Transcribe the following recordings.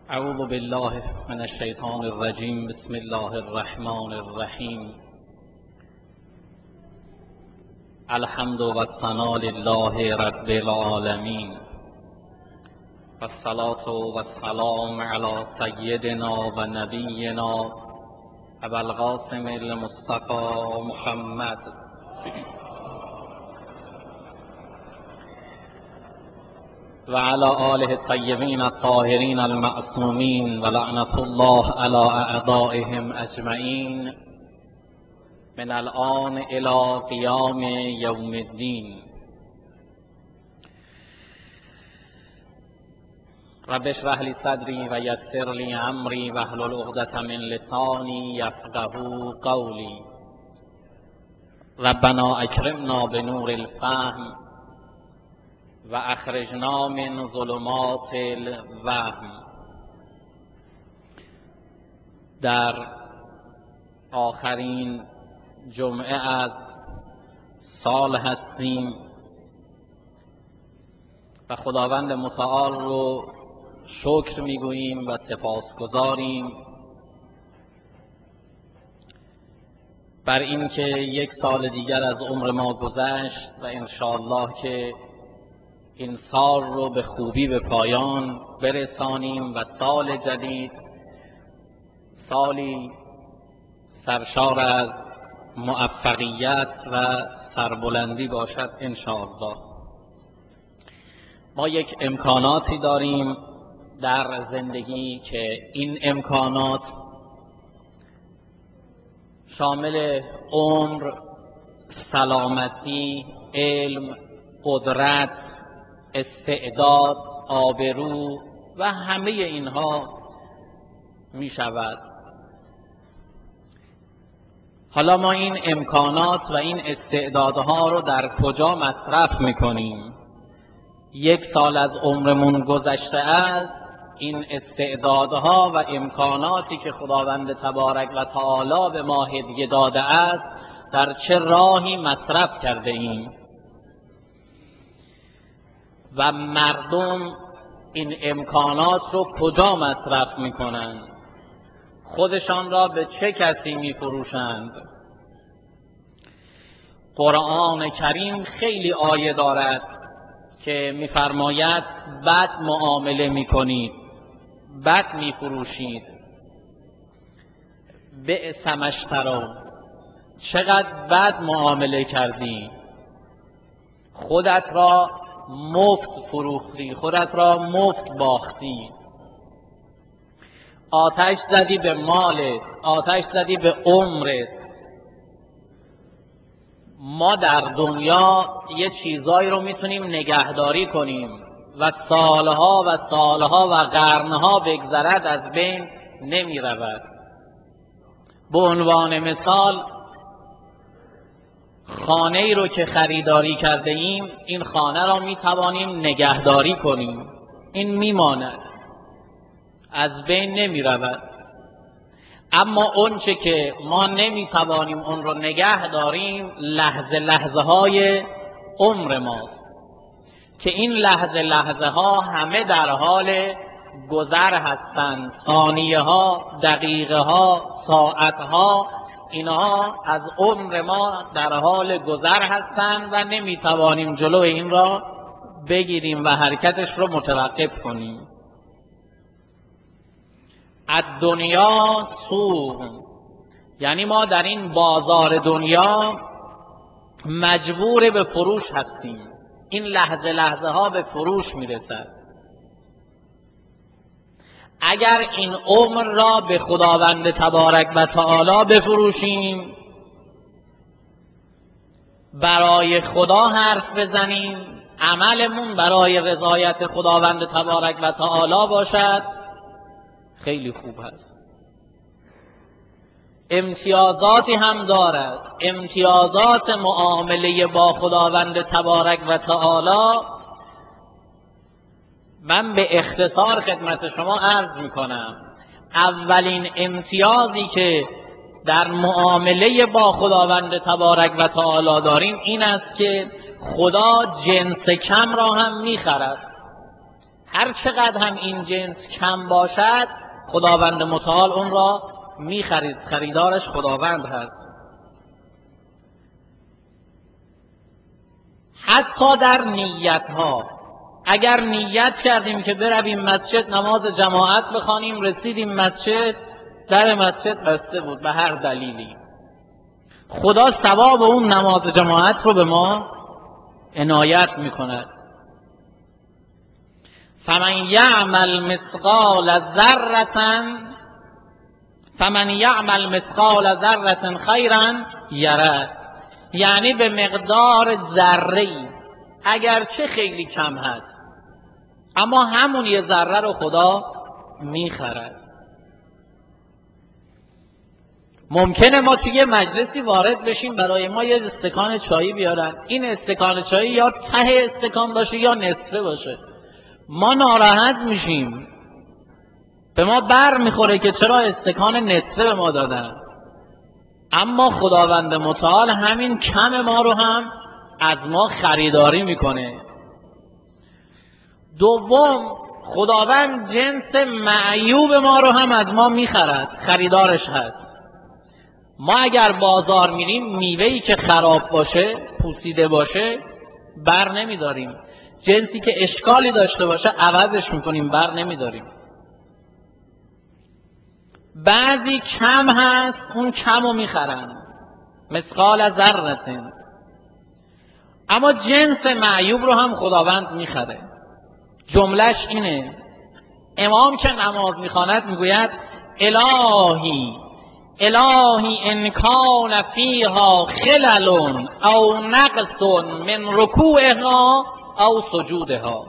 اعوذ بالله من الشیطان الرجیم. بسم الله الرحمن الرحیم. الحمد والثناء لله رب العالمین والصلاة والسلام علی سیدنا و نبینا ابی القاسم المصطفى محمد و علی آله الطیبین الطاهرین المعصومین و لعنة الله علی اعدائهم اجمعین من الآن الی قیام یوم الدین. رب اشرح لی صدری و یسر لی امری واحلل عقدة من لسانی یفقهوا قولی. ربنا اکرمنا بنور الفهم و اخرجنا من ظلمات الوهم. در آخرین جمعه از سال هستیم و خداوند متعال رو شکر میگوییم و سپاسگزاریم بر اینکه یک سال دیگر از عمر ما گذشت و انشاءالله که این سال رو به خوبی به پایان برسانیم و سال جدید سالی سرشار از موفقیت و سربلندی باشد انشاءالله. ما یک امکاناتی داریم در زندگی که این امکانات شامل عمر، سلامتی، علم، قدرت، استعداد، آبرو و همه اینها می شود. حالا ما این امکانات و این استعدادها رو در کجا مصرف می کنیم؟ یک سال از عمرمون گذشته است، این استعدادها و امکاناتی که خداوند تبارک و تعالی به ما هدیه داده است در چه راهی مصرف کرده ایم؟ و مردم این امکانات رو کجا مصرف میکنند؟ خودشان را به چه کسی میفروشند؟ قرآن کریم خیلی آیه دارد که میفرماید بد معامله میکنید، بد میفروشید. بئس ما اشتروا، چقدر بد معامله کردی، خودت را مفت فروختی، خودت را مفت باختی. آتش زدی به مالت، آتش زدی به عمرت. ما در دنیا یه چیزایی رو میتونیم نگهداری کنیم و سالها و سالها و قرنها بگذرد از بین نمی رود. به عنوان مثال خانه ای رو که خریداری کرده ایم، این خانه را می توانیم نگهداری کنیم، این میماند، از بین نمی رود. اما اون چه که ما نمی توانیم اون رو نگه داریم لحظه لحظه های عمر ماست که این لحظه لحظه ها همه در حال گذر هستند. ثانیه ها، دقیقه ها، ساعت ها، اینها از عمر ما در حال گذر هستند و نمی توانیم جلو این را بگیریم و حرکتش رو متوقف کنیم. الدنیا سوق، یعنی ما در این بازار دنیا مجبور به فروش هستیم. این لحظه لحظه ها به فروش میرسد. اگر این عمر را به خداوند تبارک و تعالی بفروشیم، برای خدا حرف بزنیم، عملمون برای رضایت خداوند تبارک و تعالی باشد، خیلی خوب هست. امتیازاتی هم دارد. امتیازات معامله با خداوند تبارک و تعالی من به اختصار خدمت شما عرض میکنم. اولین امتیازی که در معامله با خداوند تبارک و تعالی داریم این است که خدا جنس کم را هم میخرد. هر چقدر هم این جنس کم باشد خداوند متعال اون را میخرید، خریدارش خداوند هست. حتی در نیت ها، اگر نیت کردیم که برویم مسجد نماز جماعت بخوانیم، رسیدیم مسجد، در مسجد بسته بود به هر دلیلی، خدا ثواب اون نماز جماعت رو به ما عنایت میکند. فمن یعمل مثقال ذره خیرا یره، یعنی به مقدار ذره‌ای، اگرچه خیلی کم هست اما همون یه ذره رو خدا میخرد. ممکنه ما توی مجلسی وارد بشیم برای ما یه استکان چایی بیارن، این استکان چایی یا ته استکان باشه یا نصفه باشه، ما ناراحت میشیم، به ما بر میخوره که چرا استکان نصفه به ما دادن. اما خداوند متعال همین کم ما رو هم از ما خریداری میکنه. دوم، خداوند جنس معیوب ما رو هم از ما میخرد، خریدارش هست. ما اگر بازار میریم میوه‌ای که خراب باشه، پوسیده باشه، بر نمیداریم، جنسی که اشکالی داشته باشه عوضش میکنیم، بر نمیداریم. بعضی کم هست اون کم رو میخرن، مثقال ذره، اما جنس معیوب رو هم خداوند میخره. جملهش اینه، امام که نماز میخواند میگوید الهی ان کان فیها خلل او نقص من رکوعها او سجودها،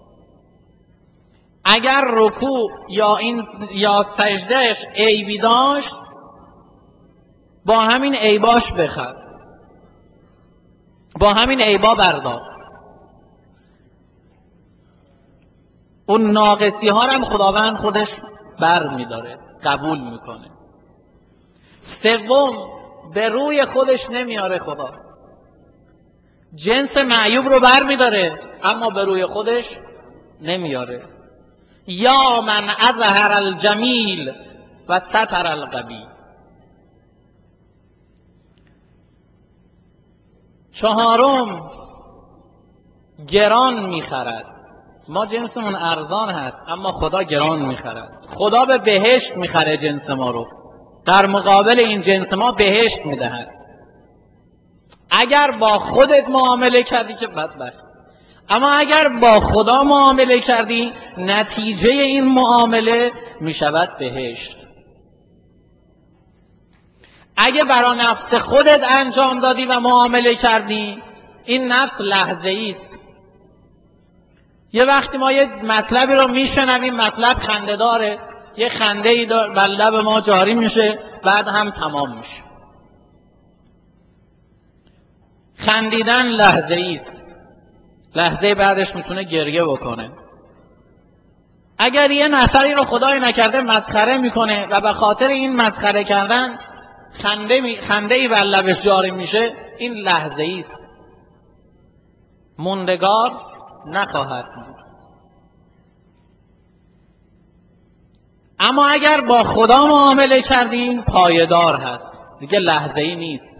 اگر رکوع یا سجدهش عیبی داشت با همین عیباش بخر، با همین عیبا بردار. اون ناقصی ها هم خداوند خودش بر میداره، قبول میکنه. سوم، به روی خودش نمیاره خدا، جنس معیوب رو بر میداره اما به روی خودش نمیاره. یا من اظهر الجمیل و ستر القبیح. چهارم، گران میخرد. ما جنسمون ارزان هست اما خدا گران میخرد. خدا به بهشت میخره جنس ما رو، در مقابل این جنس ما بهشت میدهد. اگر با خودت معامله کردی که بدبخت، اما اگر با خدا معامله کردی نتیجه این معامله میشود بهشت. اگه برای نفس خودت انجام دادی و معامله کردی، این نفس لحظه‌ای است. یه وقتی ما یه مطلبی رو میشنویم، مطلب خنده داره، یه خنده ای بر لب ما جاری میشه، بعد هم تمام میشه. خندیدن لحظه‌ای است، لحظه بعدش میتونه گریه بکنه. اگر یه نفری رو خدای نکرده مسخره میکنه و به خاطر این مسخره کردن خنده ای بر لبش جاری میشه، این لحظه‌ای است، موندگار نخواهد بود. اما اگر با خدا معامله کردیم پایدار هست، دیگه لحظه‌ای نیست.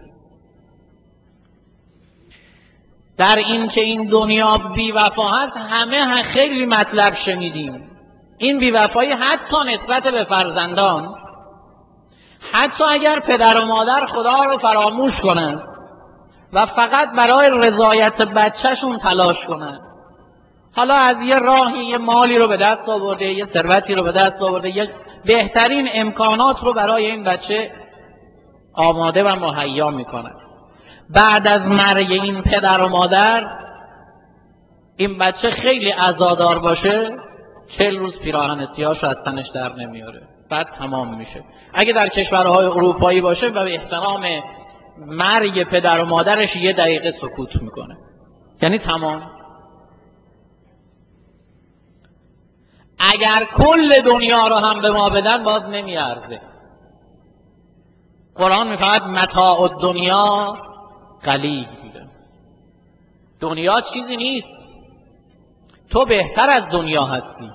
در این که این دنیا بی وفا هست همه خیلی مطلب شنیدیم. این بی وفایی حتی نسبت به فرزندان، حتی اگر پدر و مادر خدا رو فراموش کنن و فقط برای رضایت بچهشون تلاش کنن، حالا از یه راهی یه مالی رو به دست آورده، یه ثروتی رو به دست آورده، یه بهترین امکانات رو برای این بچه آماده و مهیا میکنن، بعد از مرگ این پدر و مادر این بچه خیلی عزادار باشه 40 روز پیراهن سیاه‌شو از تنش در نمیاره، بعد تمام میشه. اگه در کشورهای اروپایی باشه و به احترام مرگ پدر و مادرش 1 دقیقه سکوت میکنه، یعنی تمام. اگر کل دنیا رو هم به ما بدن باز نمیارزه. قرآن میفرماید متاع الدنیا قلیل، دنیا چیزی نیست. تو بهتر از دنیا هستی.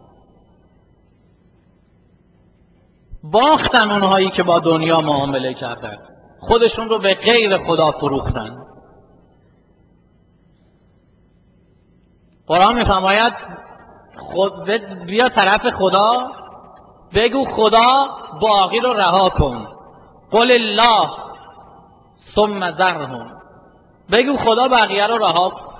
باختن اونهایی که با دنیا معامله کردن، خودشون رو به غیر خدا فروختن. قرآن میفرماید بیا طرف خدا، بگو خدا باقی رو رها کن. قل الله ثم ذرهم، بگو خدا بقیه رو رها کن.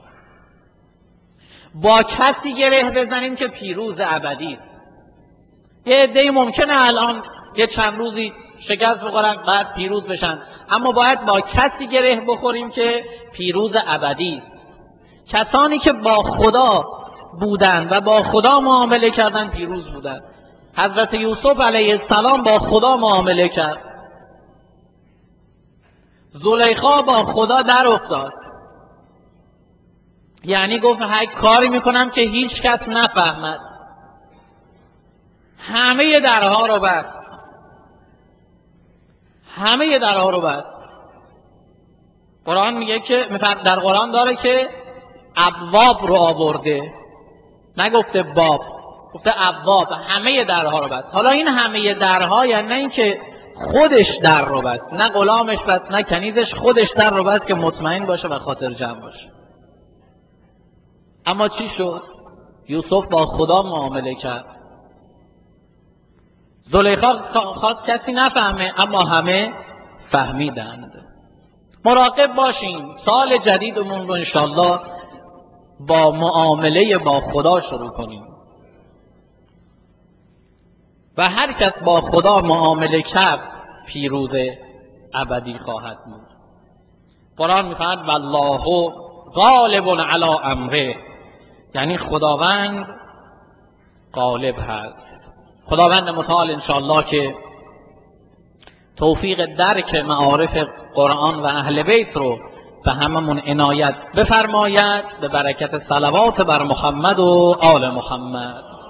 با کسی گره بزنیم که پیروز ابدی است. یه عده‌ای ممکنه الان یه چند روزی شکست بخورن بعد پیروز بشن، اما باید با کسی گره بخوریم که پیروز ابدی است. کسانی که با خدا بودن و با خدا معامله کردن پیروز بودن. حضرت یوسف علیه السلام با خدا معامله کرد. زلیخا با خدا در افتاد، یعنی گفت هر کاری میکنم که هیچ کس نفهمد. همه درها رو بست، همه درها رو بست. قرآن میگه که در قرآن داره که ابواب رو آورده، نگفته باب، گفته ابواب، همه درها رو بست. حالا این همه درها یعنی نه اینکه خودش در رو بست، نه غلامش بست، نه کنیزش، خودش در رو بست که مطمئن باشه و خاطر جمع باشه. اما چی شد؟ یوسف با خدا معامله کرد. زلیخا خواست کسی نفهمه، اما همه فهمیدند. مراقب باشیم سال جدیدمون رو انشالله با معامله با خدا شروع کنیم و هر کس با خدا معامله کرد پیروز ابدی خواهد بود. قرآن می‌فرماید والله غالب علی امره، یعنی خداوند غالب هست. خداوند متعال انشاءالله که توفیق درک معارف قرآن و اهل بیت رو به هممون عنایت بفرماید به برکت صلوات بر محمد و آل محمد.